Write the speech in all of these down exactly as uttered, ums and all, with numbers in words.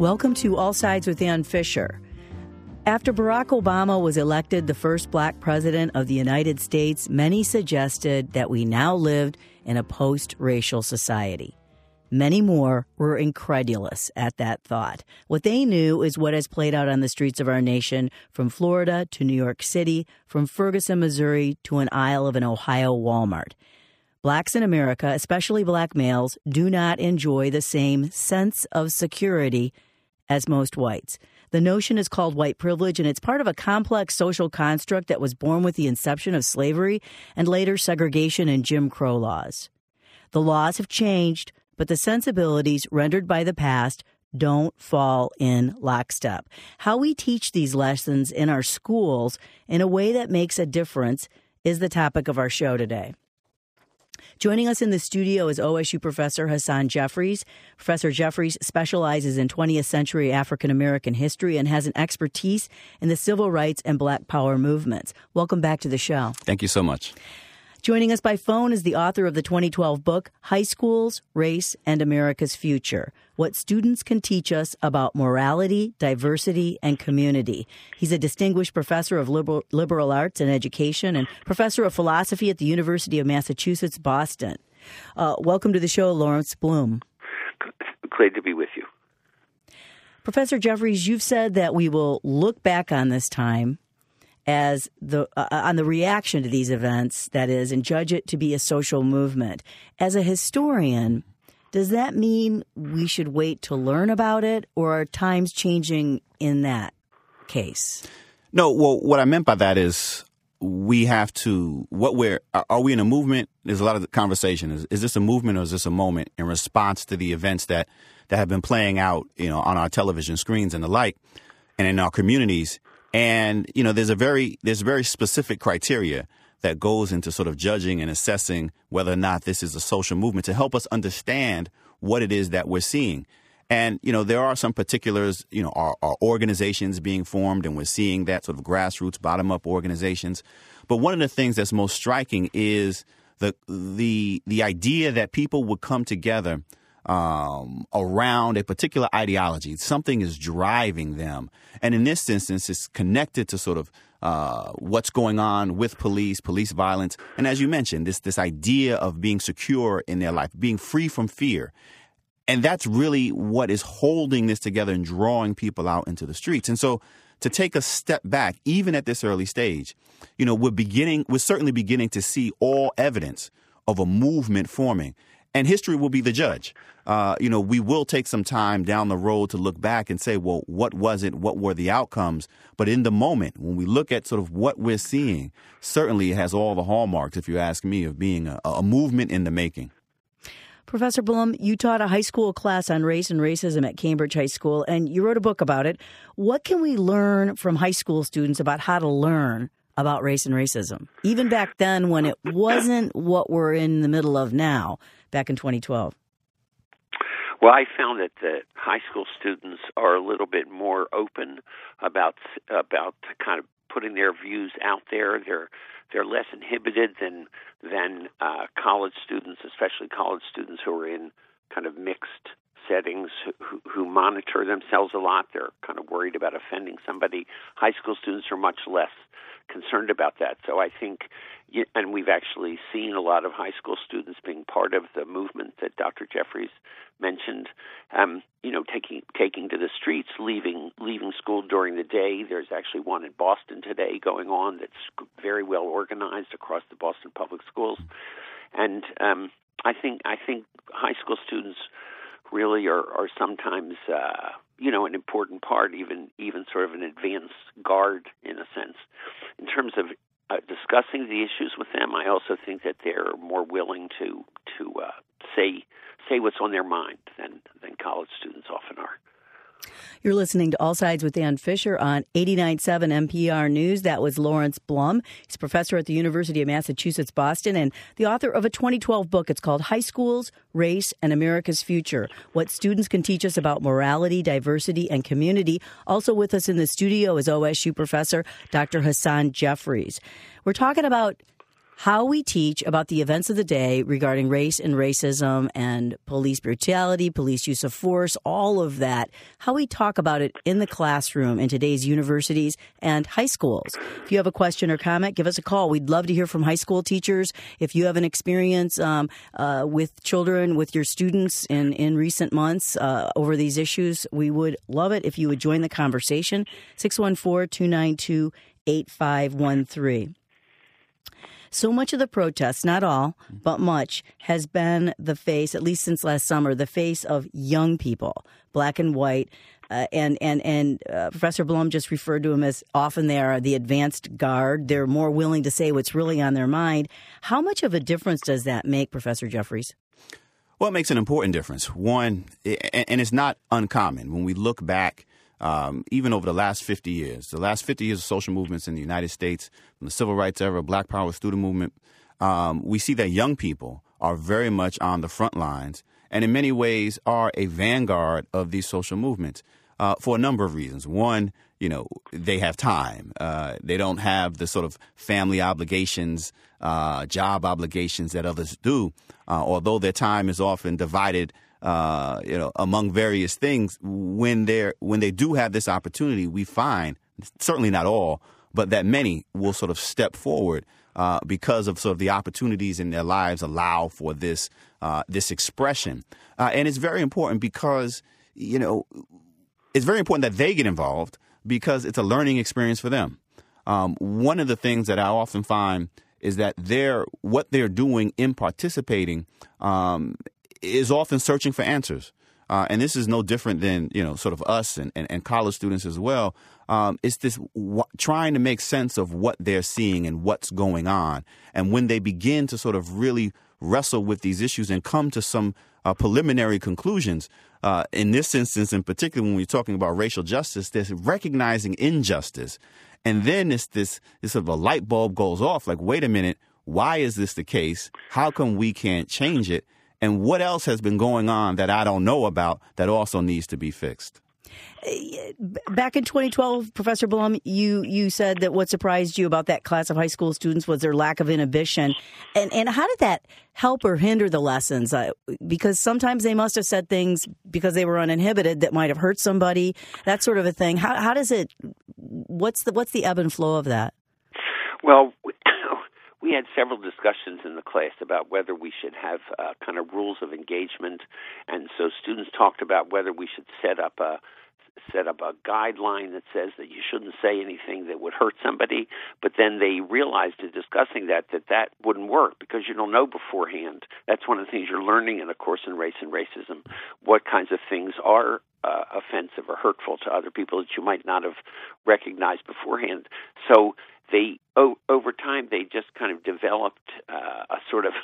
Welcome to All Sides with Ann Fisher. After Barack Obama was elected the first black president of the United States, many suggested that we now lived in a post-racial society. Many more were incredulous at that thought. What they knew is what has played out on the streets of our nation, from Florida to New York City, from Ferguson, Missouri to an aisle of an Ohio Walmart. Blacks in America, especially black males, do not enjoy the same sense of security as most whites. The notion is called white privilege, and it's part of a complex social construct that was born with the inception of slavery and later segregation and Jim Crow laws. The laws have changed, but the sensibilities rendered by the past don't fall in lockstep. How we teach these lessons in our schools in a way that makes a difference is the topic of our show today. Joining us in the studio is O S U professor Hasan Jeffries. Professor Jeffries specializes in twentieth century African American history and has an expertise in the civil rights and black power movements. Welcome back to the show. Thank you so much. Joining us by phone is the author of the twenty twelve book, High Schools, Race, and America's Future: What Students Can Teach Us About Morality, Diversity, and Community. He's a distinguished professor of liberal, liberal arts and education and professor of philosophy at the University of Massachusetts, Boston. Uh, welcome to the show, Lawrence Blum. Glad to be with you. Professor Jeffries, you've said that we will look back on this time as the uh, on the reaction to these events, that is, and judge it to be a social movement. As a historian, does that mean we should wait to learn about it, or are times changing in that case? No, well, what I meant by that is we have to, what we're, are we in a movement? There's a lot of the conversation. Is, is this a movement or is this a moment in response to the events that, that have been playing out, you know, on our television screens and the like, and in our communities? And, you know, there's a very there's very specific criteria that goes into sort of judging and assessing whether or not this is a social movement to help us understand what it is that we're seeing. And, you know, there are some particulars, you know, our, our organizations being formed, and we're seeing that sort of grassroots, bottom up organizations. But one of the things that's most striking is the the the idea that people would come together um, around a particular ideology. Something is driving them. And in this instance, it's connected to sort of uh, what's going on with police, police violence. And as you mentioned, this this idea of being secure in their life, being free from fear. And that's really what is holding this together and drawing people out into the streets. And so to take a step back, even at this early stage, you know, we're beginning, we're certainly beginning to see all evidence of a movement forming. And history will be the judge. Uh, you know, we will take some time down the road to look back and say, well, what was it? What were the outcomes? But in the moment, when we look at sort of what we're seeing, certainly it has all the hallmarks, if you ask me, of being a, a movement in the making. Professor Blum, you taught a high school class on race and racism at Cambridge High School, and you wrote a book about it. What can we learn from high school students about how to learn about race and racism, even back then when it wasn't what we're in the middle of now, back in twenty twelve? Well, I found that the high school students are a little bit more open about about kind of putting their views out there. They're they're less inhibited than than uh, college students, especially college students who are in kind of mixed settings, who, who monitor themselves a lot. They're kind of worried about offending somebody. High school students are much less concerned about that. So I think, and we've actually seen a lot of high school students being part of the movement that Doctor Jeffries mentioned, um, you know, taking taking to the streets, leaving leaving school during the day. There's actually one in Boston today going on that's very well organized across the Boston public schools. And um, I think I think high school students really are, are sometimes, uh, you know, an important part, even even sort of an advance guard in a sense. In terms of uh, discussing the issues with them, I also think that they're more willing to to uh, say say what's on their mind than than college students often are. You're listening to All Sides with Ann Fisher on eighty-nine point seven N P R News. That was Lawrence Blum. He's a professor at the University of Massachusetts, Boston, and the author of a twenty twelve book. It's called High Schools, Race, and America's Future: What Students Can Teach Us About Morality, Diversity, and Community. Also with us in the studio is O S U professor Doctor Hasan Jeffries. We're talking about how we teach about the events of the day regarding race and racism and police brutality, police use of force, all of that, how we talk about it in the classroom in today's universities and high schools. If you have a question or comment, give us a call. We'd love to hear from high school teachers. If you have an experience um, uh, with children, with your students in, in recent months uh, over these issues, we would love it if you would join the conversation. six one four, two nine two, eight five one three. So much of the protests, not all, but much, has been the face, at least since last summer, the face of young people, black and white. Uh, and and, and uh, Professor Blum just referred to them as often they are the advanced guard. They're more willing to say what's really on their mind. How much of a difference does that make, Professor Jeffries? Well, it makes an important difference. One, and it's not uncommon when we look back. Um, even over the last fifty years, the last fifty years of social movements in the United States, from the civil rights era, Black Power student movement, um, we see that young people are very much on the front lines and in many ways are a vanguard of these social movements uh, for a number of reasons. One, you know, they have time. Uh, they don't have the sort of family obligations, uh, job obligations that others do, uh, although their time is often divided Uh, you know, among various things. When they're when they do have this opportunity, we find, certainly not all, but that many will sort of step forward uh, because of sort of the opportunities in their lives allow for this uh, this expression. Uh, and it's very important because, you know, it's very important that they get involved because it's a learning experience for them. Um, one of the things that I often find is that they're what they're doing in participating um is often searching for answers. Uh, and this is no different than, you know, sort of us and, and, and college students as well. Um, it's this w- trying to make sense of what they're seeing and what's going on. And when they begin to sort of really wrestle with these issues and come to some uh, preliminary conclusions, uh, in this instance in particular, when we're talking about racial justice, there's recognizing injustice. And then it's this, this sort of a light bulb goes off like, wait a minute, why is this the case? How come we can't change it? And what else has been going on that I don't know about that also needs to be fixed? Back in twenty twelve, Professor Blum, you, you said that what surprised you about that class of high school students was their lack of inhibition. And and how did that help or hinder the lessons? Uh, because sometimes they must have said things because they were uninhibited that might have hurt somebody, that sort of a thing. How how does it, what's the what's the ebb and flow of that? Well, we had several discussions in the class about whether we should have uh, kind of rules of engagement, and so students talked about whether we should set up a set up a guideline that says that you shouldn't say anything that would hurt somebody. But then they realized in discussing that that that wouldn't work because you don't know beforehand. That's one of the things you're learning in a course in race and racism, what kinds of things are uh, offensive or hurtful to other people that you might not have recognized beforehand. So they, oh, over time, they just kind of developed uh, a sort of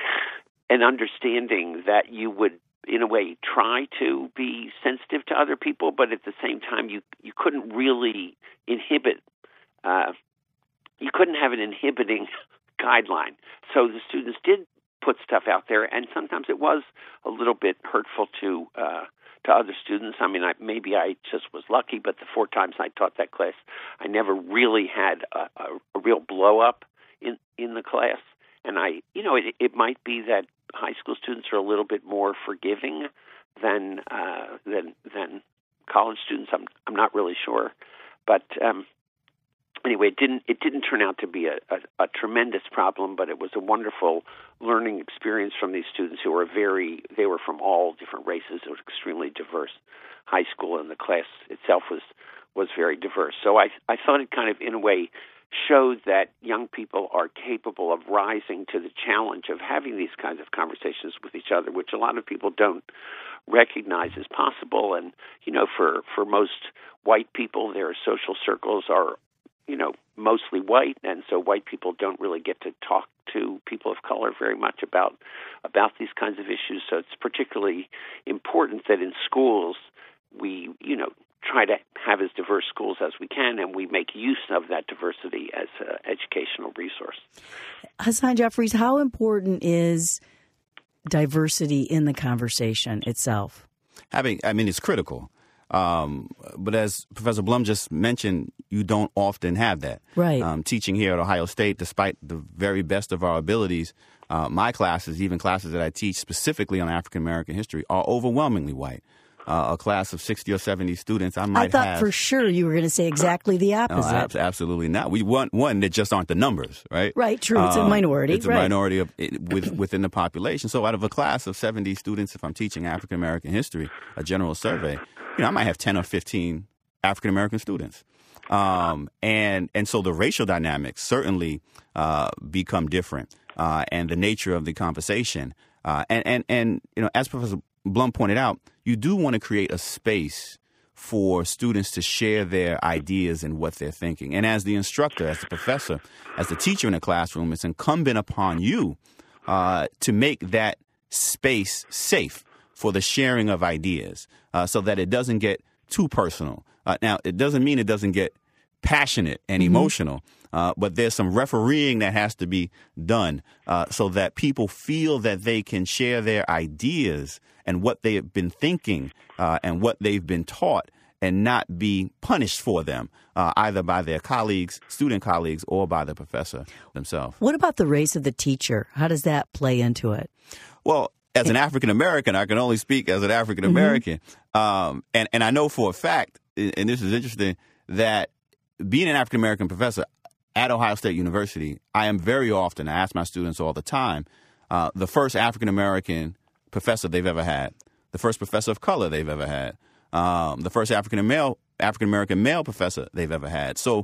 an understanding that you would, in a way, try to be sensitive to other people, but at the same time, you you couldn't really inhibit. Uh, you couldn't have an inhibiting guideline. So the students did put stuff out there, and sometimes it was a little bit hurtful to uh, to other students. I mean, I, maybe I just was lucky, but the four times I taught that class, I never really had a, a, a real blow up in in the class. And I, you know, it, it might be that high school students are a little bit more forgiving than uh, than than college students. I'm I'm not really sure, but um, anyway, it didn't it didn't turn out to be a, a, a tremendous problem, but it was a wonderful learning experience from these students who were very they were from all different races. It was extremely diverse high school, and the class itself was was very diverse. So I I thought it kind of in a way showed that young people are capable of rising to the challenge of having these kinds of conversations with each other, which a lot of people don't recognize as possible. And, you know, for, for most white people, their social circles are, you know, mostly white, and so white people don't really get to talk to people of color very much about about these kinds of issues. So it's particularly important that in schools we, you know, try to have as diverse schools as we can, and we make use of that diversity as an educational resource. Hassan Jeffries, how important is diversity in the conversation itself? Having, I mean, it's critical. Um, but as Professor Blum just mentioned, you don't often have that. Right. Um, teaching here at Ohio State, despite the very best of our abilities, uh, my classes, even classes that I teach specifically on African American history, are overwhelmingly white. Uh, a class of sixty or seventy students, I might have. I thought have, for sure you were going to say exactly the opposite. No, ab- absolutely not. We want one that just aren't the numbers, right? Right, true. It's um, a minority. It's a right. minority of it, with, within the population. So out of a class of seventy students, if I'm teaching African American history, a general survey, you know, I might have ten or fifteen African American students. Um, and and so the racial dynamics certainly uh, become different, uh, and the nature of the conversation. Uh, and, and, and, you know, as Professor Blum pointed out, you do want to create a space for students to share their ideas and what they're thinking. And as the instructor, as the professor, as the teacher in the classroom, it's incumbent upon you uh, to make that space safe for the sharing of ideas uh, so that it doesn't get too personal. Uh, now, it doesn't mean it doesn't get passionate and mm-hmm. emotional, uh, but there's some refereeing that has to be done uh, so that people feel that they can share their ideas and what they have been thinking uh, and what they've been taught and not be punished for them, uh, either by their colleagues, student colleagues, or by the professor themselves. What about the race of the teacher? How does that play into it? Well, as an African American, I can only speak as an African American. Mm-hmm. Um, and, and I know for a fact, and this is interesting, that being an African American professor at Ohio State University, I am very often, I ask my students all the time, uh, the first African American professor they've ever had, the first professor of color they've ever had, um, the first African male African American male professor they've ever had. So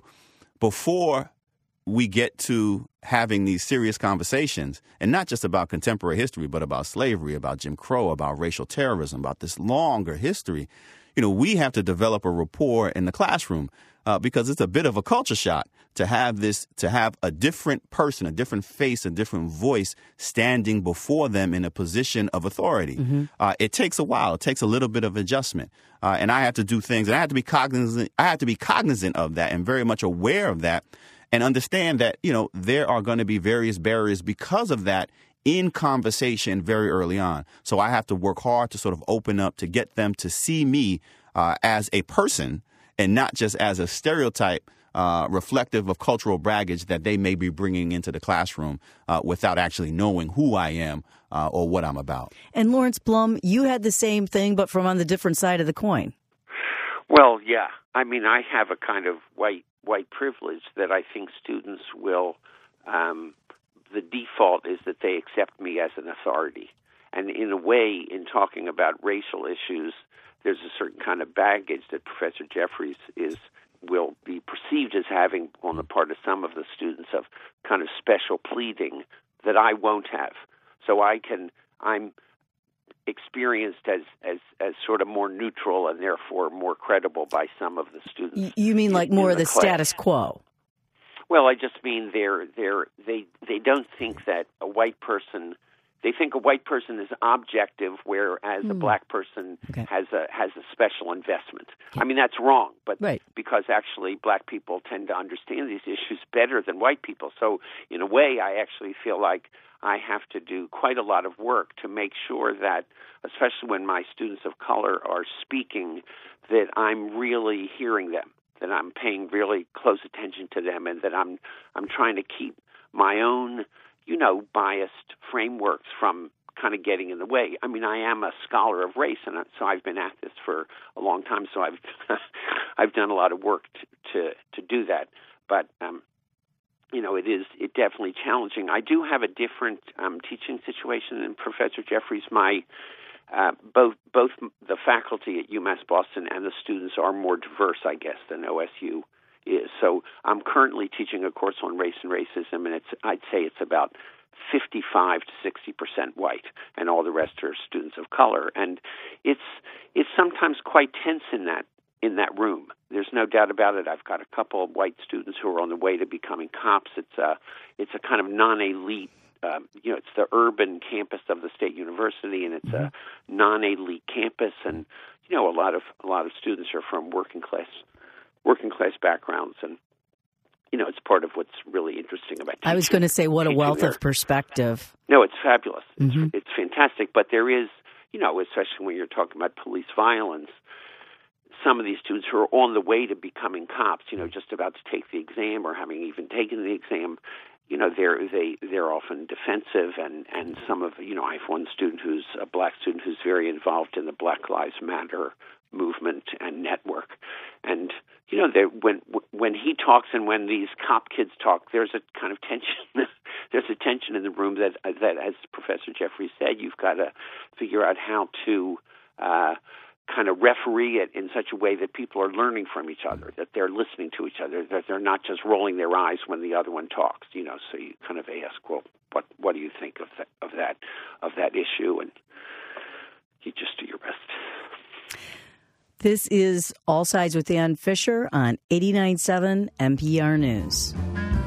before we get to having these serious conversations, and not just about contemporary history, but about slavery, about Jim Crow, about racial terrorism, about this longer history, you know, we have to develop a rapport in the classroom uh, because it's a bit of a culture shock to have this, to have a different person, a different face, a different voice standing before them in a position of authority. Mm-hmm. Uh, it takes a while. It takes a little bit of adjustment. Uh, and I have to do things, and I have to be cognizant, I have to be cognizant of that and very much aware of that and understand that, you know, there are going to be various barriers because of that in conversation very early on. So I have to work hard to sort of open up to get them to see me uh, as a person and not just as a stereotype uh, reflective of cultural baggage that they may be bringing into the classroom uh, without actually knowing who I am uh, or what I'm about. And Lawrence Blum, you had the same thing, but from on the different side of the coin. Well, yeah. I mean, I have a kind of white white privilege that I think students will um, the default is that they accept me as an authority. And in a way, in talking about racial issues, there's a certain kind of baggage that Professor Jeffries is will be perceived as having on the part of some of the students of kind of special pleading that I won't have. So I can, I'm experienced as, as, as sort of more neutral and therefore more credible by some of the students. You mean like more of the, the class. Status quo? Well, I just mean they're they're they they don't think that a white person. They think a white person is objective, whereas mm. a black person okay. has a has a special investment. Okay. I mean, that's wrong, but right. because actually black people tend to understand these issues better than white people. So in a way, I actually feel like I have to do quite a lot of work to make sure that, especially when my students of color are speaking, that I'm really hearing them, that I'm paying really close attention to them, and that I'm I'm trying to keep my own, you know, biased frameworks from kind of getting in the way. I mean, I am a scholar of race, and so I've been at this for a long time. So I've I've done a lot of work to to, to do that. But um, you know, it is it definitely challenging. I do have a different um, teaching situation than Professor Jeffries. My uh, both both the faculty at UMass Boston and the students are more diverse, I guess, than O S U is. So I'm currently teaching a course on race and racism, and it's I'd say it's about fifty-five to sixty percent white, and all the rest are students of color. And it's it's sometimes quite tense in that in that room. There's no doubt about it. I've got a couple of white students who are on the way to becoming cops. It's a it's a kind of non-elite. Um, you know, it's the urban campus of the State University, and it's mm-hmm. a non-elite campus. And you know, a lot of a lot of students are from working class working class backgrounds, and you know, it's part of what's really interesting about teaching. I was going to say, what a wealth there. of perspective. No, it's fabulous. Mm-hmm. It's, it's fantastic. But there is, you know, especially when you're talking about police violence, some of these students who are on the way to becoming cops, you know, just about to take the exam or having even taken the exam, you know, they're they they're often defensive, and and some of you know, I have one student who's a black student who's very involved in the Black Lives Matter movement and network, and you know, there, when when he talks and when these cop kids talk, there's a kind of tension. There's a tension in the room that that, as Professor Jeffries said, you've got to figure out how to uh, kind of referee it in such a way that people are learning from each other, that they're listening to each other, that they're not just rolling their eyes when the other one talks. You know, so you kind of ask, well, what what do you think of that of that of that issue, and you just do your best. This is All Sides with Ann Fisher on eighty-nine point seven N P R News.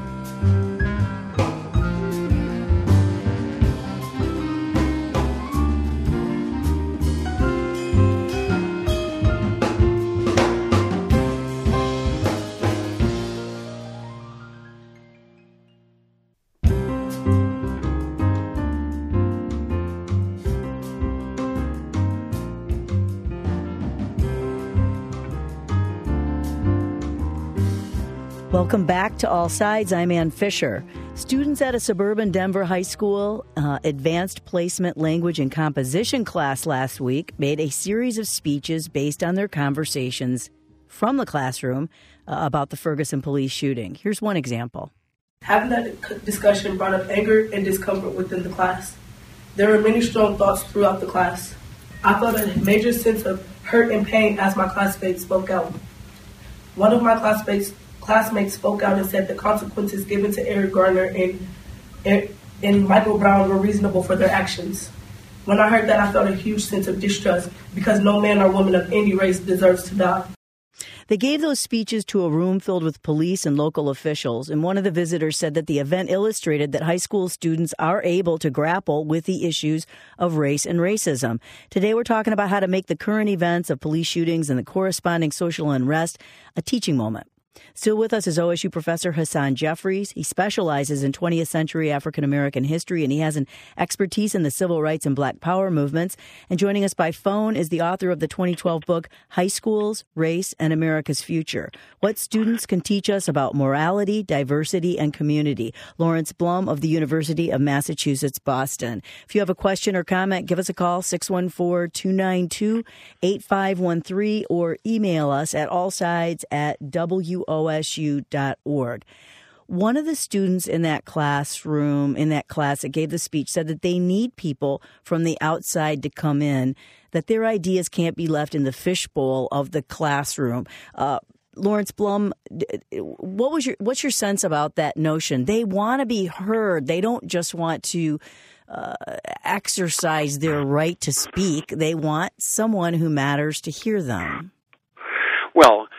Welcome back to All Sides. I'm Ann Fisher. Students at a suburban Denver high school uh, advanced placement language and composition class last week made a series of speeches based on their conversations from the classroom uh, about the Ferguson police shooting. Here's one example. Having that discussion brought up anger and discomfort within the class. There were many strong thoughts throughout the class. I felt a major sense of hurt and pain as my classmates spoke out. One of my classmates Classmates spoke out and said the consequences given to Eric Garner and, and Michael Brown were reasonable for their actions. When I heard that, I felt a huge sense of distrust because no man or woman of any race deserves to die. They gave those speeches to a room filled with police and local officials, and one of the visitors said that the event illustrated that high school students are able to grapple with the issues of race and racism. Today we're talking about how to make the current events of police shootings and the corresponding social unrest a teaching moment. Still with us is O S U professor Hasan Jeffries. He specializes in twentieth century African-American history, and he has an expertise in the civil rights and black power movements. And joining us by phone is the author of the twenty twelve book, High Schools, Race, and America's Future: What Students Can Teach Us About Morality, Diversity, and Community. Lawrence Blum of the University of Massachusetts, Boston. If you have a question or comment, give us a call, six one four, two nine two, eight five one three, or email us at allsides at W O S U dot org. One of the students in that classroom, in that class that gave the speech, said that they need people from the outside to come in, that their ideas can't be left in the fishbowl of the classroom. Uh, Lawrence Blum, what was your what's your sense about that notion? They want to be heard. They don't just want to uh, exercise their right to speak. They want someone who matters to hear them. Well,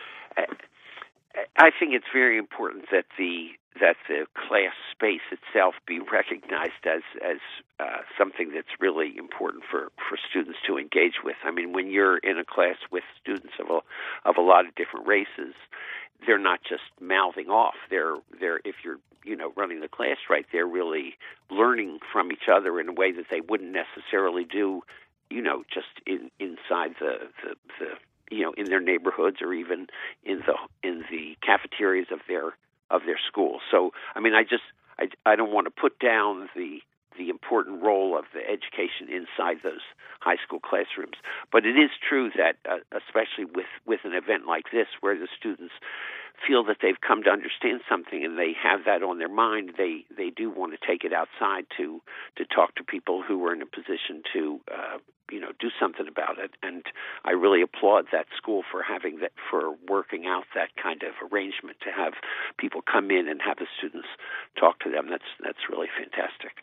I think it's very important that the that the class space itself be recognized as as uh, something that's really important for, for students to engage with. I mean, when you're in a class with students of a of a lot of different races, they're not just mouthing off. They're they're if you're you know running the class right, they're really learning from each other in a way that they wouldn't necessarily do, you know, just in inside the the, the you know, in their neighborhoods or even in the in the cafeterias of their of their schools. So, I mean, I just I, I don't want to put down the the important role of the education inside those high school classrooms, but it is true that uh, especially with with an event like this, where the students feel that they've come to understand something and they have that on their mind, they they do want to take it outside to to talk to people who are in a position to uh, you know do something about it. And I really applaud that school for having that, for working out that kind of arrangement to have people come in and have the students talk to them. That's that's really fantastic.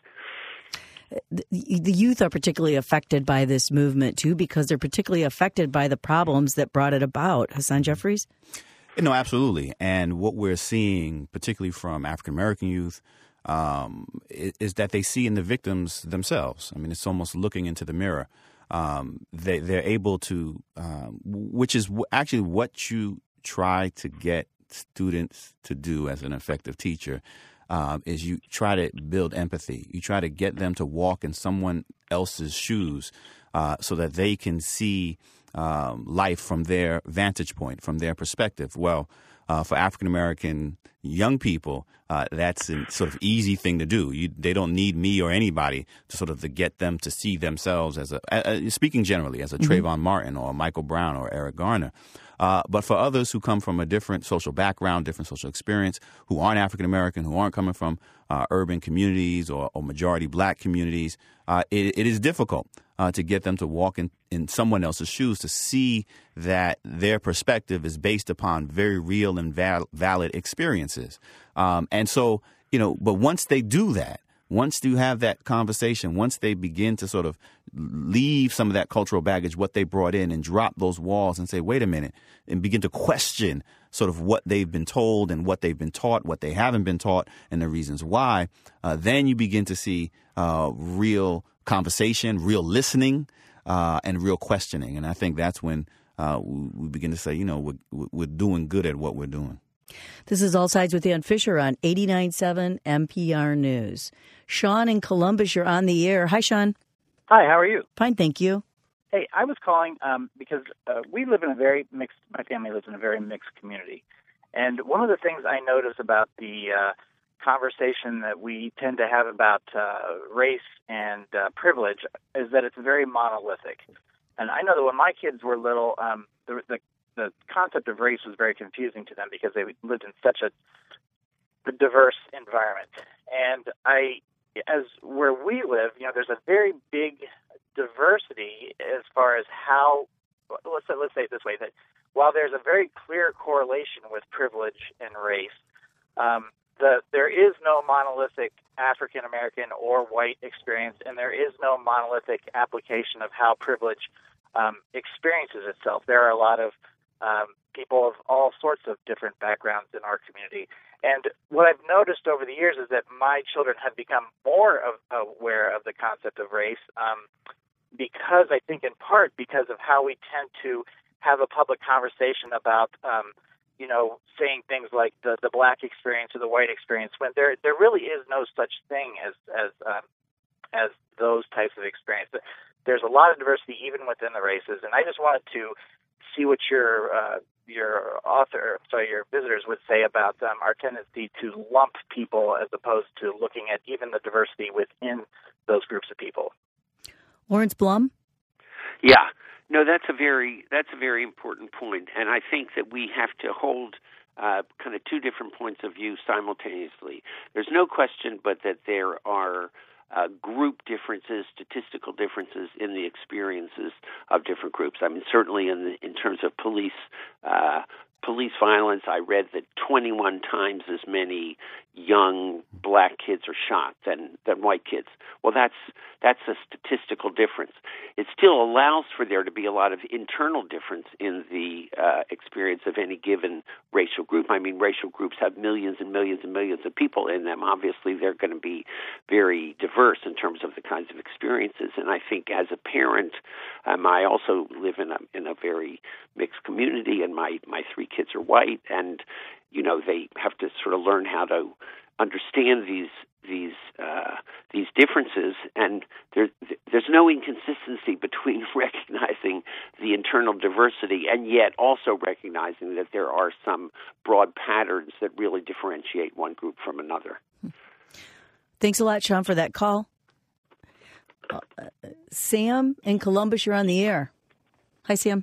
The youth are particularly affected by this movement, too, because they're particularly affected by the problems that brought it about. Hasan Jeffries? No, absolutely. And what we're seeing, particularly from African-American youth, um, is, is that they see in the victims themselves. I mean, it's almost looking into the mirror. Um, they, they're able to, um, which is w- actually what you try to get students to do as an effective teacher, uh, is you try to build empathy. You try to get them to walk in someone else's shoes uh, so that they can see um, life from their vantage point, from their perspective. Well, uh, for African American young people, uh, that's a sort of easy thing to do. You, they don't need me or anybody to sort of to get them to see themselves as a, a speaking generally, as a mm-hmm. Trayvon Martin or Michael Brown or Eric Garner. Uh, but for others who come from a different social background, different social experience, who aren't African American, who aren't coming from uh, urban communities or, or majority black communities, uh, it, it is difficult uh, to get them to walk in, in someone else's shoes, to see that their perspective is based upon very real and val- valid experiences. Um, and so, you know, but once they do that, once you have that conversation, once they begin to sort of leave some of that cultural baggage, what they brought in, and drop those walls and say, wait a minute, and begin to question sort of what they've been told and what they've been taught, what they haven't been taught, and the reasons why, uh, then you begin to see uh, real conversation, real listening, uh, and real questioning. And I think that's when uh, we begin to say, you know, we're, we're doing good at what we're doing. This is All Sides with Dan Fisher on eighty-nine point seven N P R News. Sean in Columbus, you're on the air. Hi, Sean. Hi, how are you? Fine, thank you. Hey, I was calling um, because uh, we live in a very mixed, my family lives in a very mixed community. And one of the things I notice about the uh, conversation that we tend to have about uh, race and uh, privilege is that it's very monolithic. And I know that when my kids were little, um, the, the the concept of race was very confusing to them because they lived in such a diverse environment. And I, as where we live, you know, there's a very big diversity as far as how, let's say, let's say it this way, that while there's a very clear correlation with privilege and race, um, the, there is no monolithic African American or white experience, and there is no monolithic application of how privilege um, experiences itself. There are a lot of Um, people of all sorts of different backgrounds in our community. And what I've noticed over the years is that my children have become more of, aware of the concept of race um, because I think in part because of how we tend to have a public conversation about, um, you know, saying things like the, the black experience or the white experience when there there really is no such thing as as um, as those types of experiences. There's a lot of diversity even within the races, and I just wanted to see what your uh, your author, sorry, your visitors would say about um, our tendency to lump people as opposed to looking at even the diversity within those groups of people. Lawrence Blum? Yeah, no, that's a very that's a very important point, and I think that we have to hold uh, kind of two different points of view simultaneously. There's no question, but that there are Uh, group differences, statistical differences in the experiences of different groups. I mean, certainly in the, in terms of police uh, police violence, I read that twenty-one times as many young black kids are shot than than white kids. Well, that's that's a statistical difference. It still allows for there to be a lot of internal difference in the uh, experience of any given racial group. I mean, racial groups have millions and millions and millions of people in them. Obviously, they're going to be very diverse in terms of the kinds of experiences. And I think as a parent, um, I also live in a in a very mixed community, and my, my three kids are white, and you know they have to sort of learn how to understand these these uh, these differences, and there, there's no inconsistency between recognizing the internal diversity and yet also recognizing that there are some broad patterns that really differentiate one group from another. Thanks a lot, Sean, for that call. Uh, Sam in Columbus, you're on the air. Hi, Sam.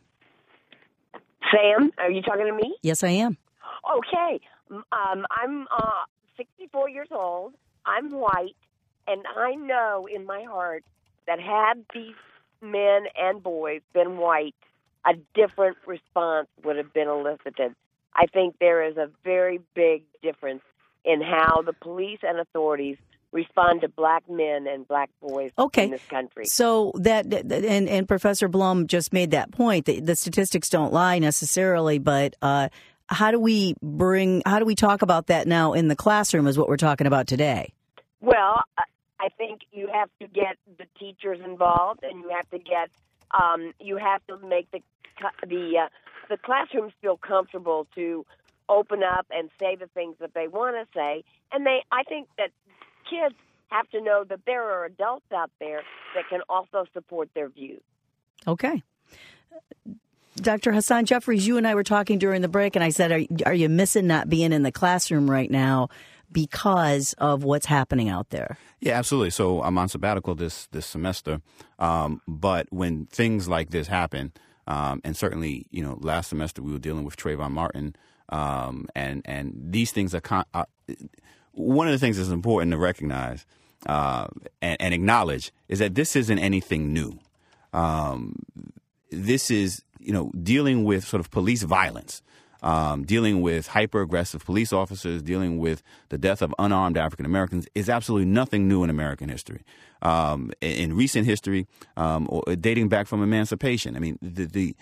Sam, are you talking to me? Yes, I am. Okay. Um, I'm uh, sixty-four years old. I'm white, and I know in my heart that had these men and boys been white, a different response would have been elicited. I think there is a very big difference in how the police and authorities respond to black men and black boys okay. in this country. So that, and, and Professor Blum just made that point. The, the statistics don't lie necessarily, but uh, how do we bring, how do we talk about that now in the classroom is what we're talking about today? Well, I think you have to get the teachers involved, and you have to get, um, you have to make the the uh, the classrooms feel comfortable to open up and say the things that they want to say. And they, I think that kids have to know that there are adults out there that can also support their views. Okay. Doctor Hassan Jeffries, you and I were talking during the break, and I said, are, are you missing not being in the classroom right now because of what's happening out there? Yeah, absolutely. So I'm on sabbatical this this semester, um, but when things like this happen, um, and certainly, you know, last semester we were dealing with Trayvon Martin, um, and and these things are, con- are one of the things that's important to recognize uh, and, and acknowledge is that this isn't anything new. Um, this is, you know, dealing with sort of police violence. Um, dealing with hyper-aggressive police officers, dealing with the death of unarmed African Americans is absolutely nothing new in American history. Um, in, in recent history, um, or dating back from emancipation. I mean, the, the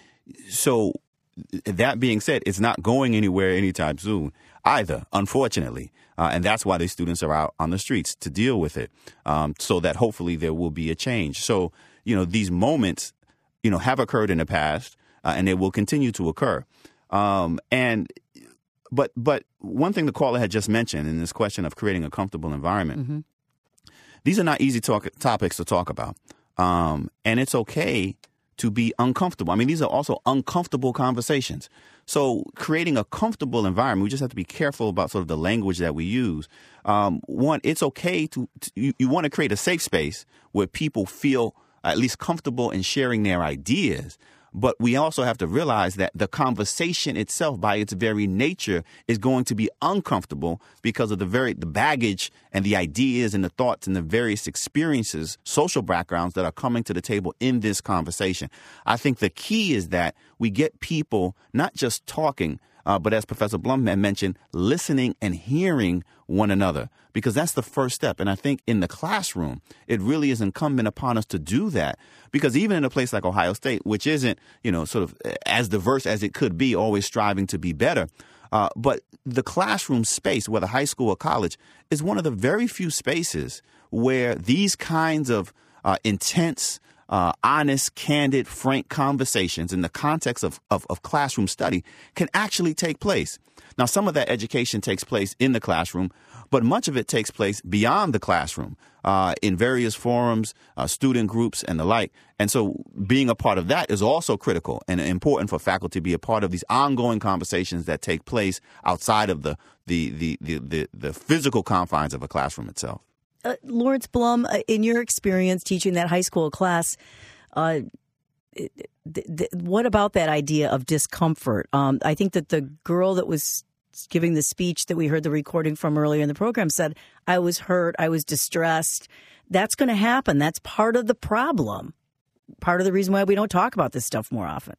so that being said, it's not going anywhere anytime soon either, unfortunately. Uh, and that's why these students are out on the streets to deal with it, um, so that hopefully there will be a change. So, you know, these moments, you know, have occurred in the past, uh, and they will continue to occur. Um, and, but, but one thing the caller had just mentioned in this question of creating a comfortable environment, mm-hmm. these are not easy talk, topics to talk about. Um, and it's okay to be uncomfortable. I mean, these are also uncomfortable conversations. So creating a comfortable environment, we just have to be careful about sort of the language that we use. Um, one, it's okay to, to you, you want to create a safe space where people feel at least comfortable in sharing their ideas. But we also have to realize that the conversation itself, by its very nature, is going to be uncomfortable because of the very the baggage and the ideas and the thoughts and the various experiences, social backgrounds that are coming to the table in this conversation. I think the key is that we get people not just talking, uh, but as Professor Blum had mentioned, listening and hearing one another, because that's the first step. And I think in the classroom, it really is incumbent upon us to do that, because even in a place like Ohio State, which isn't, you know, sort of as diverse as it could be, always striving to be better, uh, but the classroom space, whether high school or college, is one of the very few spaces where these kinds of uh, intense, uh, honest, candid, frank conversations in the context of, of, of classroom study can actually take place. Now, some of that education takes place in the classroom, but much of it takes place beyond the classroom, uh, in various forums, uh, student groups, and the like. And so being a part of that is also critical and important for faculty to be a part of these ongoing conversations that take place outside of the the the the, the, the physical confines of a classroom itself. Uh, Lawrence Blum, uh, in your experience teaching that high school class, uh, th- th- what about that idea of discomfort? Um, I think that the girl that was giving the speech that we heard the recording from earlier in the program said, I was hurt, I was distressed. That's going to happen. That's part of the problem. Part of the reason why we don't talk about this stuff more often.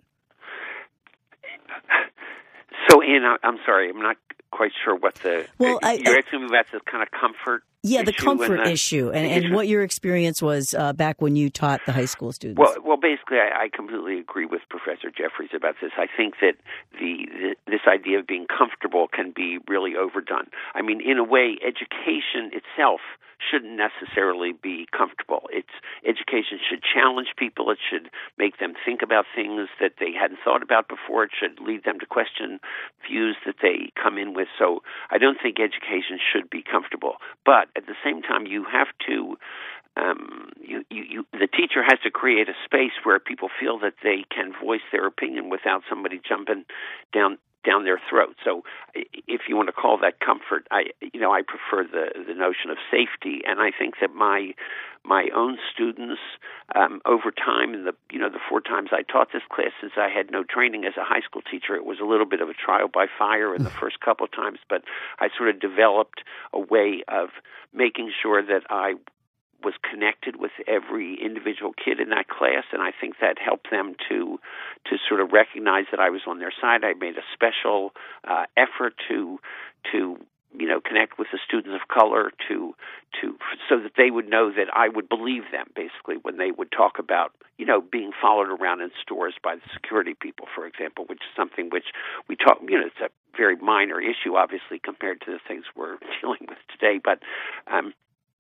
So, Ann, I'm sorry, I'm not quite sure what the well, I, you're I, asking me about the kind of comfort. Yeah, the issue comfort and the, issue, and, the and issue. what your experience was uh, back when you taught the high school students. Well, well, basically, I, I completely agree with Professor Jeffries about this. I think that the, the this idea of being comfortable can be really overdone. I mean, in a way, education itself shouldn't necessarily be comfortable. It's education should challenge people. It should make them think about things that they hadn't thought about before. It should lead them to question views that they come in with. So I don't think education should be comfortable. But at the same time, you have to, um, you, you, you, the teacher has to create a space where people feel that they can voice their opinion without somebody jumping down down their throat. So if you want to call that comfort, I, you know, I prefer the, the notion of safety. And I think that my, my own students, um, over time, in the, you know, the four times I taught this class, since I had no training as a high school teacher, it was a little bit of a trial by fire in the first couple of times, but I sort of developed a way of making sure that I was connected with every individual kid in that class, and I think that helped them to to sort of recognize that I was on their side. I made a special uh, effort to to you know connect with the students of color to to so that they would know that I would believe them, basically, when they would talk about you know being followed around in stores by the security people, for example, which is something which we talk. You know, it's a very minor issue, obviously, compared to the things we're dealing with today, but. Um,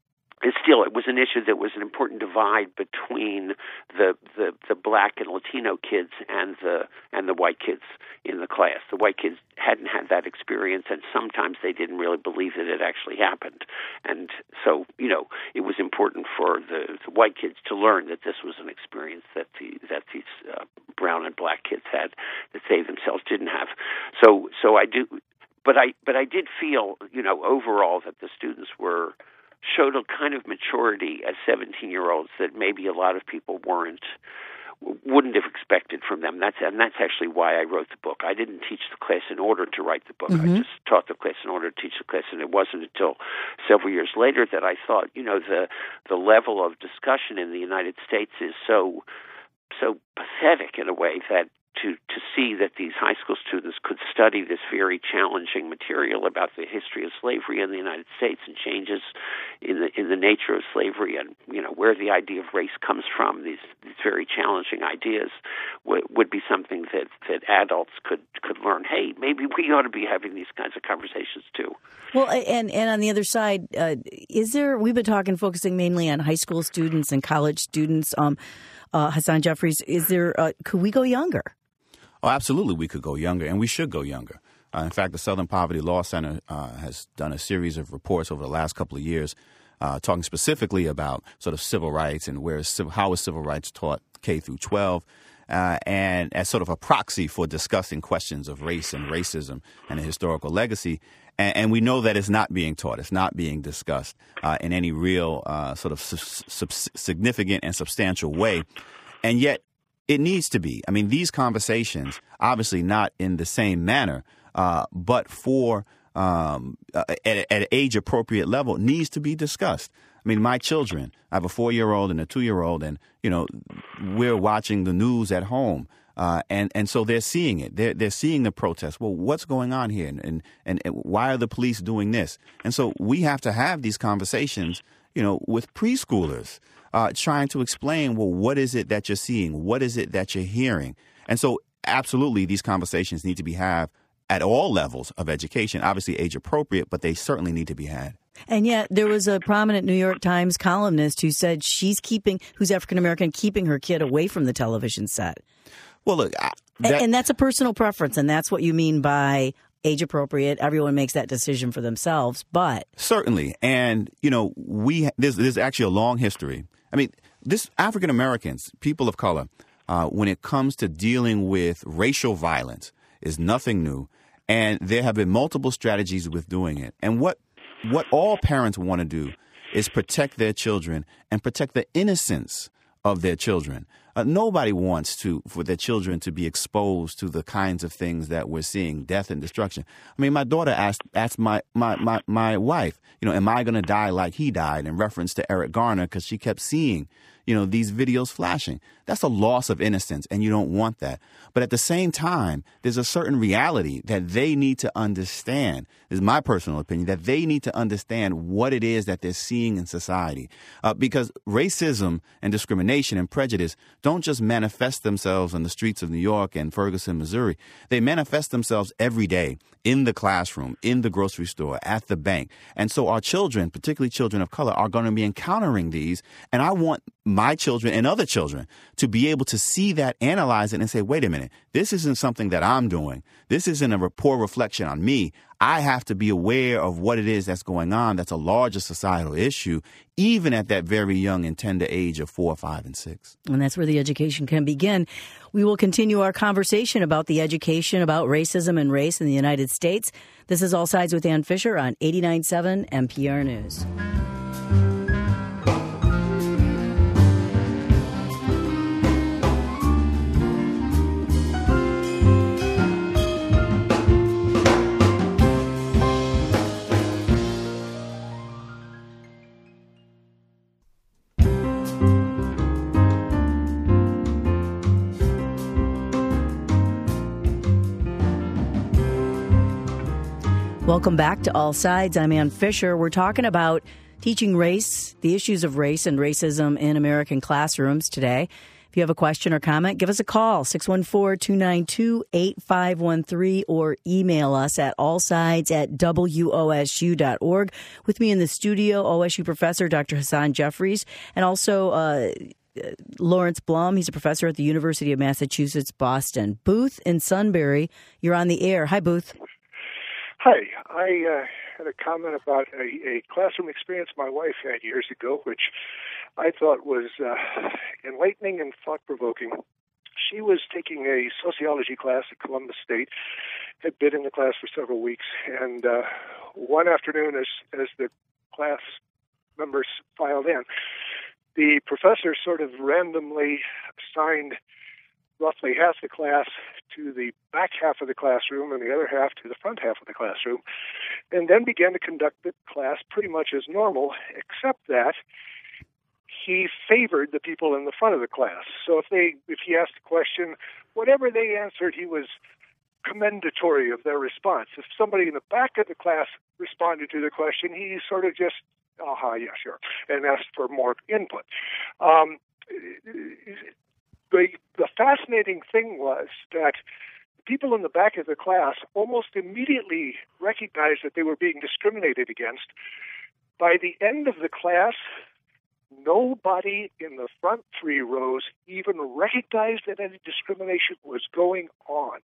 still, it was an issue that was an important divide between the, the the black and Latino kids and the and the white kids in the class. The white kids hadn't had that experience, and sometimes they didn't really believe that it actually happened. And so, you know, it was important for the, the white kids to learn that this was an experience that the that these uh, brown and black kids had that they themselves didn't have. So, so I do, but I but I did feel, you know, overall that the students were. Showed a kind of maturity as seventeen-year-olds that maybe a lot of people weren't, wouldn't have expected from them. That's and that's actually why I wrote the book. I didn't teach the class in order to write the book. Mm-hmm. I just taught the class in order to teach the class, and it wasn't until several years later that I thought, you know, the the level of discussion in the United States is so so pathetic in a way that. To, to see that these high school students could study this very challenging material about the history of slavery in the United States and changes in the in the nature of slavery and, you know, where the idea of race comes from, these, these very challenging ideas w- would be something that, that adults could, could learn. Hey, maybe we ought to be having these kinds of conversations too. Well, and, and on the other side, uh, is there, we've been talking, focusing mainly on high school students and college students. Um, uh, Hassan Jeffries, is there, uh, could we go younger? Oh, absolutely, we could go younger, and we should go younger. Uh, in fact, the Southern Poverty Law Center uh, has done a series of reports over the last couple of years uh, talking specifically about sort of civil rights and where is, how is civil rights taught K through twelve, uh, and as sort of a proxy for discussing questions of race and racism and a historical legacy. And, and we know that it's not being taught. It's not being discussed uh, in any real uh, sort of su- su- significant and substantial way. And yet, it needs to be. I mean, these conversations, obviously not in the same manner, uh, but for um, uh, at, at an age-appropriate level, needs to be discussed. I mean, my children, I have a four-year-old and a two-year-old, and, you know, we're watching the news at home. Uh, and, and so they're seeing it. They're, they're seeing the protests. Well, what's going on here? And, and, and why are the police doing this? And so we have to have these conversations, you know, with preschoolers. Uh, trying to explain, well, what is it that you're seeing? What is it that you're hearing? And so absolutely these conversations need to be had at all levels of education, obviously age appropriate, but they certainly need to be had. And yet there was a prominent New York Times columnist who said she's keeping, who's African-American, keeping her kid away from the television set. Well, look. I, that, and, and that's a personal preference, and that's what you mean by age appropriate. Everyone makes that decision for themselves, but. Certainly. And, you know, we there's, there's actually a long history. I mean, this African Americans, people of color, uh, when it comes to dealing with racial violence, is nothing new. And there have been multiple strategies with doing it. And what what all parents want to do is protect their children and protect the innocence of their children. Uh, nobody wants to for their children to be exposed to the kinds of things that we're seeing, death and destruction. I mean, my daughter asked asked my my my, my wife, you know, am I going to die like he died, in reference to Eric Garner, because she kept seeing, you know, these videos flashing. That's a loss of innocence, and you don't want that. But at the same time, there's a certain reality that they need to understand. This is my personal opinion, that they need to understand what it is that they're seeing in society. Uh, because racism and discrimination and prejudice don't just manifest themselves on the streets of New York and Ferguson, Missouri. They manifest themselves every day in the classroom, in the grocery store, at the bank. And so our children, particularly children of color, are going to be encountering these. And I want my children and other children to be able to see that, analyze it, and say, wait a minute, this isn't something that I'm doing. This isn't a poor reflection on me. I have to be aware of what it is that's going on that's a larger societal issue, even at that very young and tender age of four, five, and six. And that's where the education can begin. We will continue our conversation about the education about racism and race in the United States. This is All Sides with Ann Fisher on eighty-nine point seven N P R News. Welcome back to All Sides. I'm Ann Fisher. We're talking about teaching race, the issues of race and racism in American classrooms today. If you have a question or comment, give us a call, six one four, two nine two, eight five one three, or email us at allsides at W O S U dot org. With me in the studio, O S U professor Doctor Hassan Jeffries, and also uh, Lawrence Blum. He's a professor at the University of Massachusetts, Boston. Booth in Sunbury, you're on the air. Hi, Booth. Hi. I uh, had a comment about a, a classroom experience my wife had years ago, which I thought was uh, enlightening and thought-provoking. She was taking a sociology class at Columbus State, had been in the class for several weeks, and uh, one afternoon as, as the class members filed in, the professor sort of randomly assigned roughly half the class to the back half of the classroom and the other half to the front half of the classroom, and then began to conduct the class pretty much as normal, except that he favored the people in the front of the class. So if they, if he asked a question, whatever they answered, he was commendatory of their response. If somebody in the back of the class responded to the question, he sort of just, aha, yeah, sure, and asked for more input. Um, the, the fascinating thing was that people in the back of the class almost immediately recognized that they were being discriminated against. By the end of the class, nobody in the front three rows even recognized that any discrimination was going on.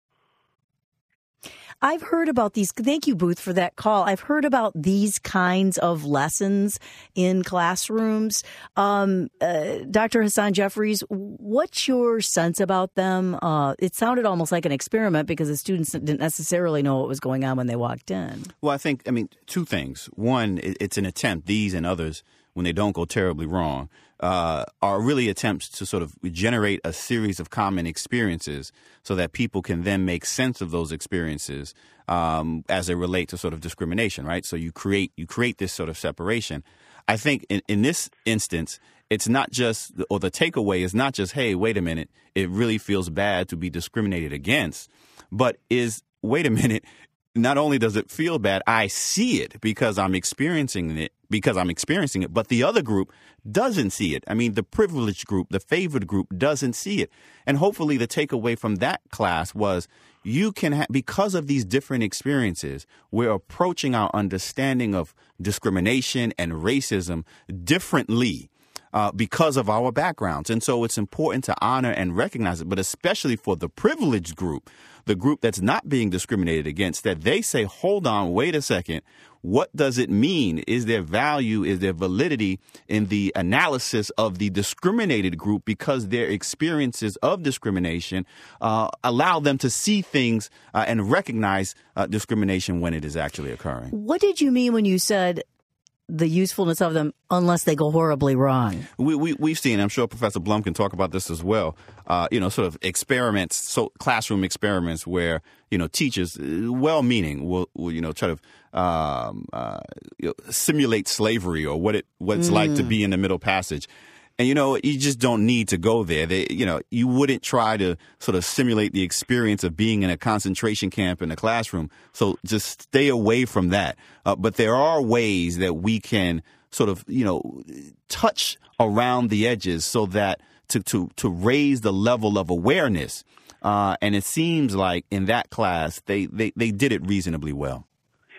I've heard about these. Thank you, Booth, for that call. I've heard about these kinds of lessons in classrooms. Um, uh, Doctor Hassan Jeffries, what's your sense about them? Uh, it sounded almost like an experiment because the students didn't necessarily know what was going on when they walked in. Well, I think, I mean, two things. One, it's an attempt, these and others, when they don't go terribly wrong, uh, are really attempts to sort of generate a series of common experiences so that people can then make sense of those experiences um, as they relate to sort of discrimination, right? So you create you create this sort of separation. I think in, in this instance, it's not just, or the takeaway is not just, hey, wait a minute, it really feels bad to be discriminated against, but is, wait a minute, not only does it feel bad, I see it because I'm experiencing it, because I'm experiencing it, but the other group doesn't see it. I mean, the privileged group, the favored group doesn't see it. And hopefully the takeaway from that class was you can have, because of these different experiences, we're approaching our understanding of discrimination and racism differently. Uh, because of our backgrounds. And so it's important to honor and recognize it, but especially for the privileged group, the group that's not being discriminated against, that they say, hold on, wait a second. What does it mean? Is there value? Is there validity in the analysis of the discriminated group because their experiences of discrimination uh, allow them to see things uh, and recognize uh, discrimination when it is actually occurring? What did you mean when you said the usefulness of them unless they go horribly wrong? We, we, we've seen, I'm sure Professor Blum can talk about this as well, uh, you know, sort of experiments, so classroom experiments where, you know, teachers, well-meaning, will, will you know, try to um, uh, you know, simulate slavery or what it what it's mm. like to be in the Middle Passage. And, you know, you just don't need to go there. They, you know, you wouldn't try to sort of simulate the experience of being in a concentration camp in a classroom. So just stay away from that. Uh, but there are ways that we can sort of, you know, touch around the edges so that to, to, to raise the level of awareness. Uh, and it seems like in that class, they, they, they did it reasonably well.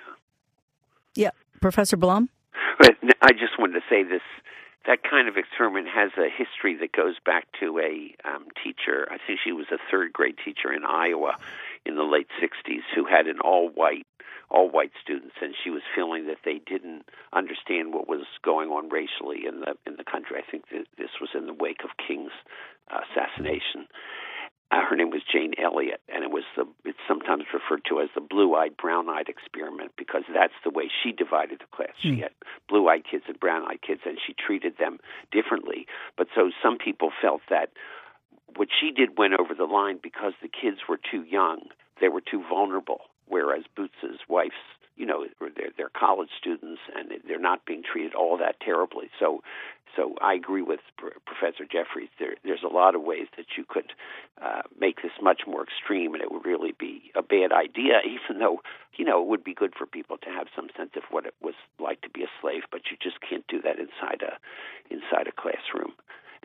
Yeah. Professor Blum? I just wanted to say this. That kind of experiment has a history that goes back to a um, teacher. I think she was a third grade teacher in Iowa in the late sixties who had an all-white, all-white students, and she was feeling that they didn't understand what was going on racially in the in the country. I think that this was in the wake of King's uh, assassination. Uh, her name was Jane Elliott, and it was the it's sometimes referred to as the blue-eyed, brown-eyed experiment because that's the way she divided the class. Mm. She had blue-eyed kids and brown-eyed kids, and she treated them differently. But so some people felt that what she did went over the line because the kids were too young. They were too vulnerable, whereas Boots's wife's, you know, they're, they're college students, and they're not being treated all that terribly. So so I agree with P- Professor Jeffries. There, there's a lot of ways that you could uh, make this much more extreme, and it would really be a bad idea, even though, you know, it would be good for people to have some sense of what it was like to be a slave, but you just can't do that inside a inside a classroom. And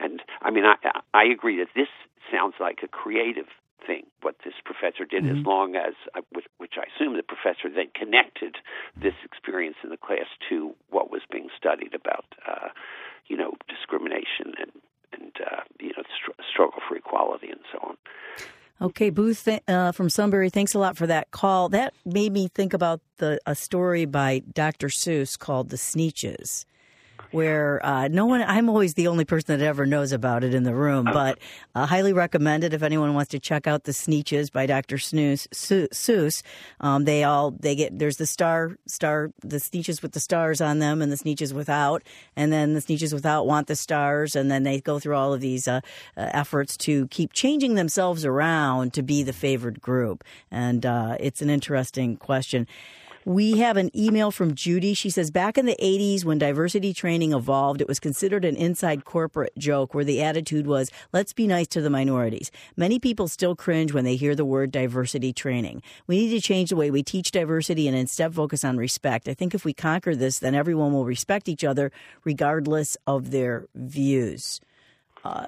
I mean, I I agree that this sounds like a creative thing, what this professor did, mm-hmm. as long as, which I assume the professor then connected this experience in the class to what was being studied about, uh, you know, discrimination and, and uh, you know, str- struggle for equality and so on. Okay, Booth uh, from Sunbury, thanks a lot for that call. That made me think about the a story by Doctor Seuss called The Sneetches, where uh, no one, I'm always the only person that ever knows about it in the room, but uh, highly recommended if anyone wants to check out The Sneetches by Doctor Seuss. Seuss. Um, they all, they get, there's the star, star, the Sneetches with the stars on them and the Sneetches without, and then the Sneetches without want the stars, and then they go through all of these uh, uh, efforts to keep changing themselves around to be the favored group. And uh, it's an interesting question. We have an email from Judy. She says, back in the eighties when diversity training evolved, it was considered an inside corporate joke where the attitude was, let's be nice to the minorities. Many people still cringe when they hear the word diversity training. We need to change the way we teach diversity and instead focus on respect. I think if we conquer this, then everyone will respect each other regardless of their views. Uh,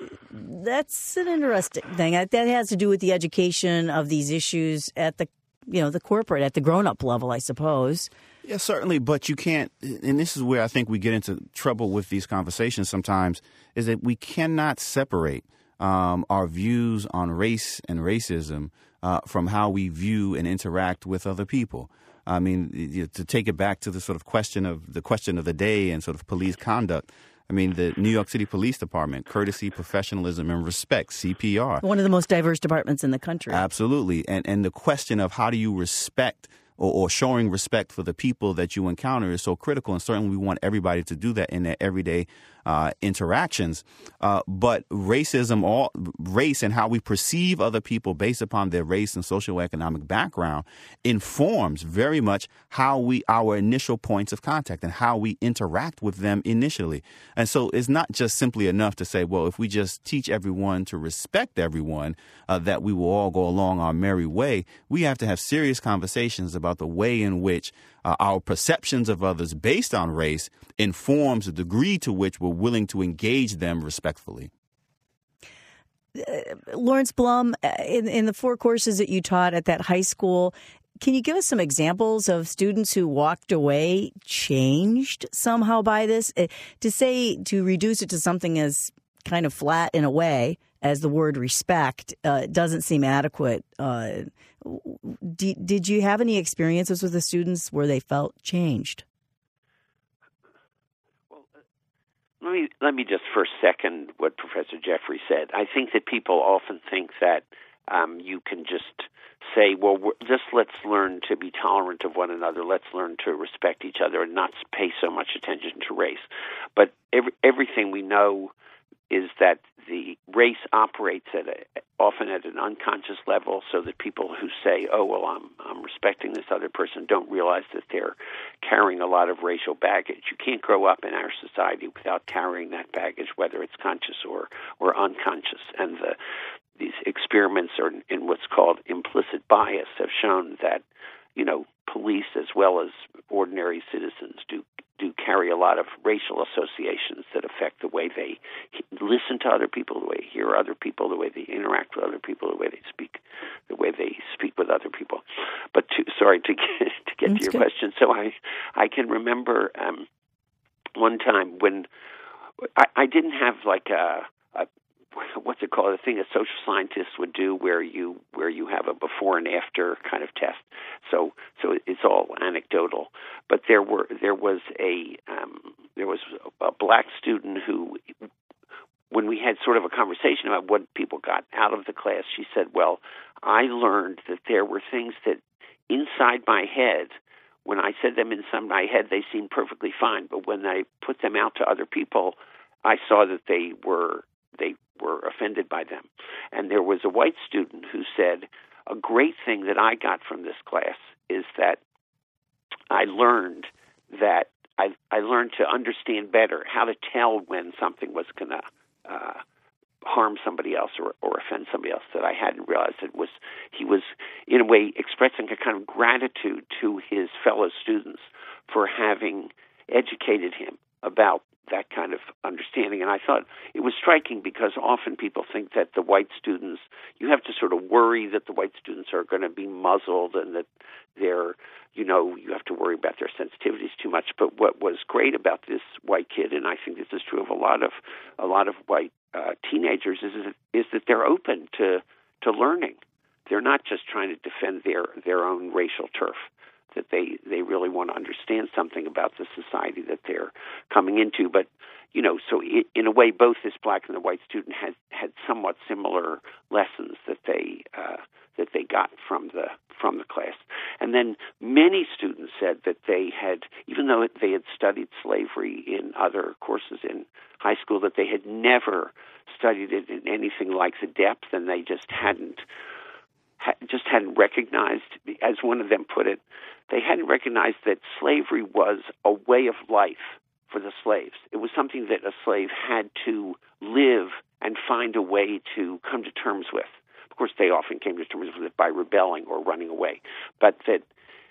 that's an interesting thing. That has to do with the education of these issues at the you know, the corporate, at the grown-up level, I suppose. Yeah, certainly, but you can't, and this is where I think we get into trouble with these conversations sometimes, is that we cannot separate um, our views on race and racism uh, from how we view and interact with other people. I mean, to take it back to the sort of question of the question of the day and sort of police conduct, I mean, the New York City Police Department, courtesy, professionalism, and respect, C P R. One of the most diverse departments in the country. Absolutely. And and the question of how do you respect or, or showing respect for the people that you encounter is so critical. And certainly we want everybody to do that in their everyday uh, interactions. Uh, but racism, all race and how we perceive other people based upon their race and socioeconomic background informs very much how we, our initial points of contact and how we interact with them initially. And so it's not just simply enough to say, well, if we just teach everyone to respect everyone, uh, that we will all go along our merry way. We have to have serious conversations about the way in which uh, our perceptions of others based on race informs the degree to which we're willing to engage them respectfully. Uh, Lawrence Blum, in, in the four courses that you taught at that high school, can you give us some examples of students who walked away changed somehow by this? Uh, to say, to reduce it to something as kind of flat in a way as the word respect uh, doesn't seem adequate. Uh, d- did you have any experiences with the students where they felt changed? Let me let me just first second what Professor Jeffrey said. I think that people often think that um, you can just say, well, we're, just let's learn to be tolerant of one another. Let's learn to respect each other and not pay so much attention to race. But every, everything we know is that the race operates at a, often at an unconscious level, so that people who say, oh, well, I'm, I'm respecting this other person, don't realize that they're carrying a lot of racial baggage. You can't grow up in our society without carrying that baggage, whether it's conscious or, or unconscious. And the, these experiments are in what's called implicit bias have shown that, you know, police as well as ordinary citizens do do carry a lot of racial associations that affect the way they listen to other people, the way they hear other people, the way they interact with other people, the way they speak, the way they speak with other people. But to, sorry to get, to get to your good. question. So I, I can remember um, one time when I, I didn't have like a, a what's it called, a thing a social scientist would do where you where you have a before and after kind of test. So so it's all anecdotal. But there were there was a um, there was a black student who, when we had sort of a conversation about what people got out of the class, she said, well, I learned that there were things that inside my head, when I said them inside my head, they seemed perfectly fine. But when I put them out to other people, I saw that they were they were offended by them. And there was a white student who said, a great thing that I got from this class is that I learned that I, I learned to understand better how to tell when something was going to uh, harm somebody else or, or offend somebody else, that I hadn't realized it was, he was in a way expressing a kind of gratitude to his fellow students for having educated him about that kind of understanding. And I thought it was striking because often people think that the white students, you have to sort of worry that the white students are going to be muzzled and that they're, you know, you have to worry about their sensitivities too much. But what was great about this white kid, and I think this is true of a lot of a lot of white uh, teenagers, is is that they're open to to learning. They're not just trying to defend their their own racial turf. That they, they really want to understand something about the society that they're coming into. But, you know, so it, in a way, both this black and the white student had, had somewhat similar lessons that they uh, that they got from the from the class. And then many students said that they had, even though they had studied slavery in other courses in high school, that they had never studied it in anything like the depth, and they just hadn't just hadn't recognized, as one of them put it, they hadn't recognized that slavery was a way of life for the slaves. It was something that a slave had to live and find a way to come to terms with. Of course, they often came to terms with it by rebelling or running away. But that,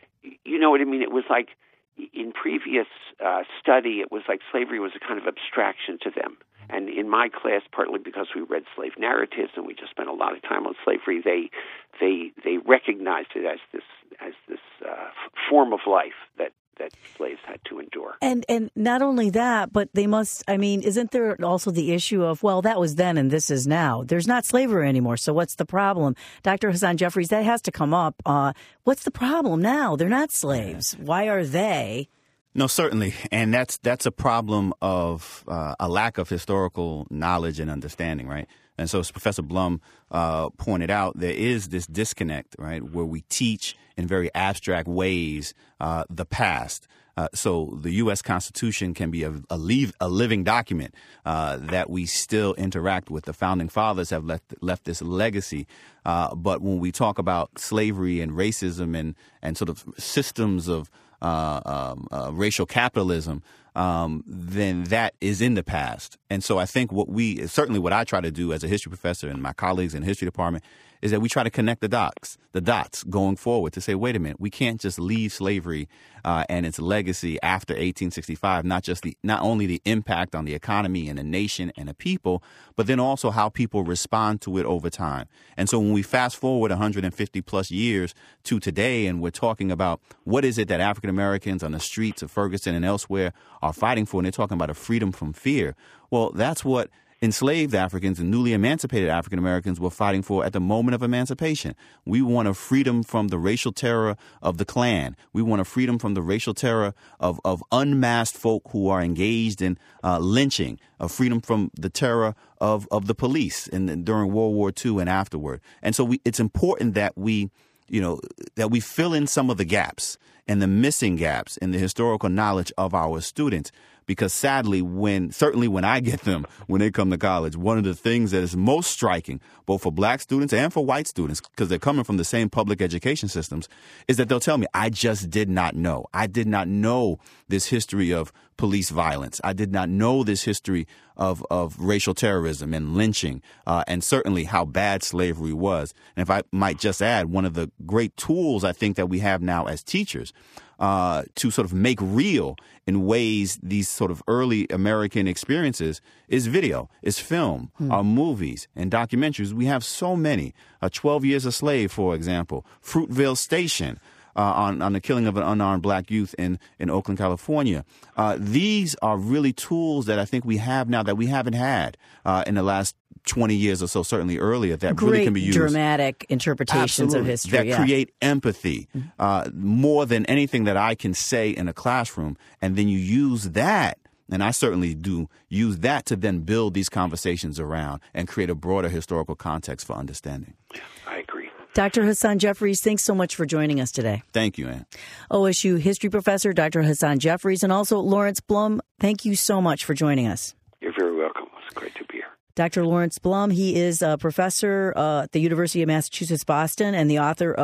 you know what I mean? It was like, in previous uh, study, it was like slavery was a kind of abstraction to them. And in my class, partly because we read slave narratives and we just spent a lot of time on slavery, they they they recognized it as this as this uh, f- form of life that, that slaves had to endure. And and not only that, but they must, I mean, isn't there also the issue of, well, that was then and this is now. There's not slavery anymore, so what's the problem? Doctor Hassan Jeffries, that has to come up. Uh, what's the problem now? They're not slaves. Why are they? No, certainly. And that's that's a problem of uh, a lack of historical knowledge and understanding, right? And so as Professor Blum uh, pointed out, there is this disconnect, right, where we teach in very abstract ways uh, the past. Uh, so the U S Constitution can be a, a, leave, a living document uh, that we still interact with. The Founding Fathers have left, left this legacy. Uh, but when we talk about slavery and racism and, and sort of systems of Uh, um, uh, racial capitalism, um, then that is in the past. And so I think what we, certainly what I try to do as a history professor and my colleagues in the history department, is that we try to connect the dots, the dots going forward to say, wait a minute, we can't just leave slavery uh, and its legacy after eighteen sixty-five, not just the, not only the impact on the economy and a nation and a people, but then also how people respond to it over time. And so when we fast forward one hundred fifty plus years to today, and we're talking about what is it that African Americans on the streets of Ferguson and elsewhere are fighting for, and they're talking about a freedom from fear. Well, that's what enslaved Africans and newly emancipated African Americans were fighting for at the moment of emancipation. We want a freedom from the racial terror of the Klan. We want a freedom from the racial terror of, of unmasked folk who are engaged in uh, lynching, a freedom from the terror of, of the police in, during World War Two and afterward. And so we, it's important that we, you know, that we fill in some of the gaps and the missing gaps in the historical knowledge of our students. Because sadly, when certainly when I get them, when they come to college, one of the things that is most striking, both for black students and for white students, because they're coming from the same public education systems, is that they'll tell me, I just did not know. I did not know this history of police violence. I did not know this history of, of racial terrorism and lynching, uh, and certainly how bad slavery was. And if I might just add, one of the great tools I think that we have now as teachers uh, to sort of make real in ways these sort of early American experiences is video, is film, hmm. uh, movies, and documentaries. We have so many. Uh, twelve Years a Slave, for example, Fruitvale Station, Uh, on, on the killing of an unarmed black youth in, in Oakland, California. Uh, these are really tools that I think we have now that we haven't had uh, in the last twenty years or so, certainly earlier, that Great really can be used. Dramatic interpretations Absolutely. of history. That yeah. create empathy uh, more than anything that I can say in a classroom. And then you use that, and I certainly do, use that to then build these conversations around and create a broader historical context for understanding. I agree. Doctor Hassan Jeffries, thanks so much for joining us today. Thank you, Ann. O S U history professor Doctor Hassan Jeffries, and also Lawrence Blum, thank you so much for joining us. You're very welcome. It's great to be here. Doctor Lawrence Blum, he is a professor uh, at the University of Massachusetts, Boston, and the author of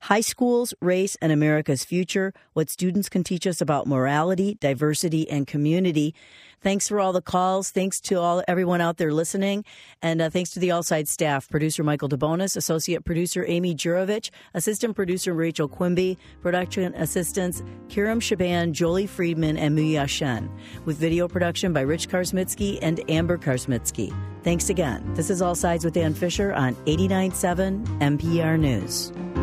High Schools, Race, and America's Future, What Students Can Teach Us About Morality, Diversity, and Community. Thanks for all the calls. Thanks to all everyone out there listening. And uh, thanks to the All Sides staff, producer Michael DeBonis, associate producer Amy Jurovich, assistant producer Rachel Quimby, production assistants Kiram Shaban, Jolie Friedman, and Muya Shen, with video production by Rich Karsmitsky and Amber Karsmitsky. Thanks again. This is All Sides with Dan Fisher on eighty-nine point seven N P R News.